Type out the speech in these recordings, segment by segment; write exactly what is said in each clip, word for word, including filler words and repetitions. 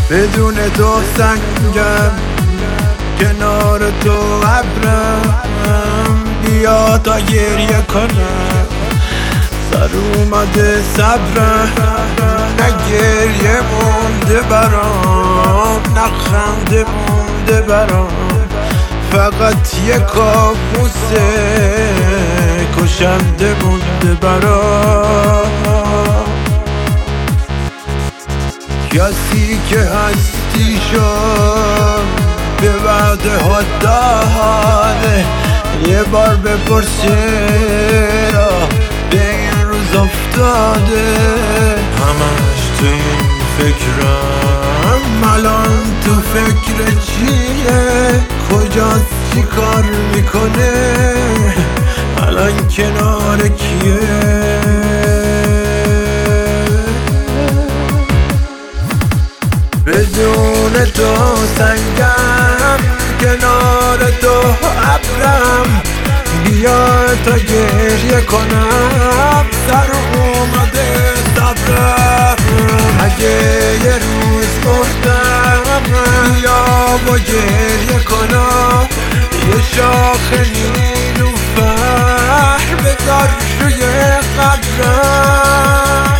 بدون تو سنگم، کنار تو ابرم. بیا تا گریه کنم، سر اومده صبرم. نه گریه مونده برام، نه خنده مونده برام، فقط یه کابوسه کشنده مونده برام. کسی که هستی شد به وعده ها داده، یه بار بپرس چرا به این روز افتاده. همش تو این فکرم، الان تو فکر چیه؟ کجاست چی کار میکنه؟ الان کنار کیه؟ بدون تو سنگم، کنار تو ابرم. بیا تا گریه کنم، سر اومده صبرم. اگه یه روز مردم، بیا و گریه کنم. یه شاخ نیلوفر بذار روی قبرم.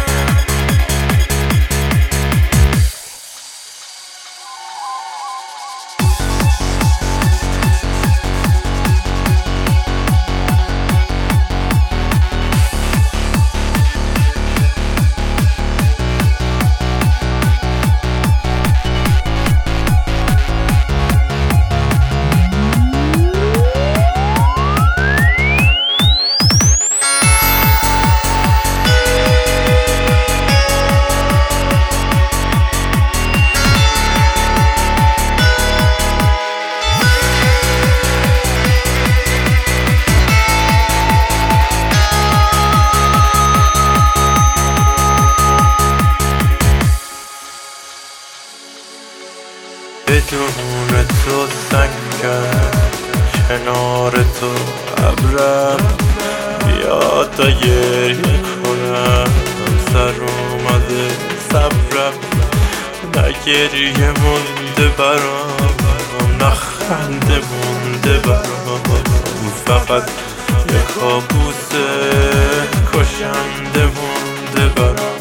بدون تو سنگم، کنار تو ابرم. بیا تا گریه کنم، سر اومده صبرم. نه گریه مونده برام، نه خنده مونده برام، فقط یه کابوسه کشنده مونده برام.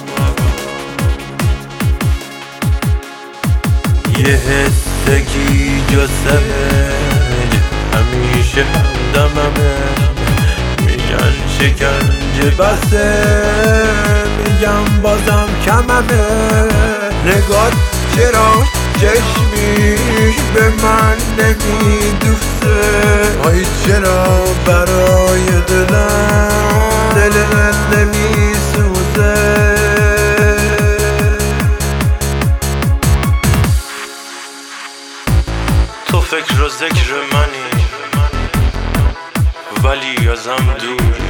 یه حسگی جسمه همیشه همدممه. میگن شکنجه بسه، میگم بازم کممه. نگات چرا چشمیش به من نمیدوسته؟ آی چرا برای دلم دل من نمیسوزه؟ تو فکر و ذکر منی، ولی ازم دوری.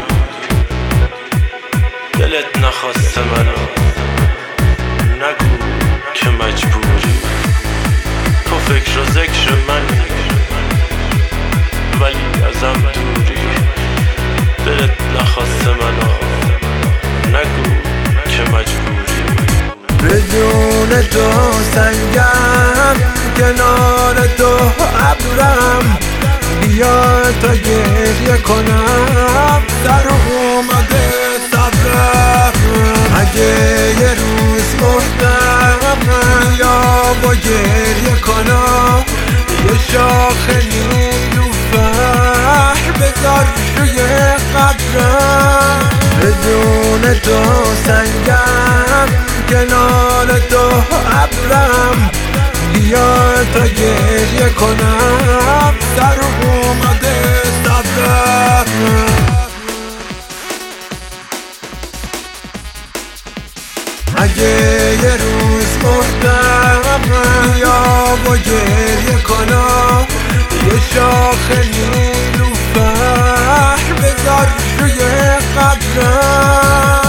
دلت نخواسته منو، نگو که مجبوری. تو فکر و ذکر منی، ولی ازم دوری. دلت نخواسته منو، نگو که مجبوری. بدون تو سنگم، کنار تو ابرم. بیا تا گریه کنم، سر اومده صبرم. اگه یه روز مردم، بیا و گریه کنم. یه شاخ نیلوفر بذار روی قبرم. بدون تو سنگم، کنار تو ابرم. بیا تا گریه کنم، سر اومده صبرم. اگه یه روز مردم، بیا و گریه کنم. یه شاخ نیلوفر بذار روی قبرم.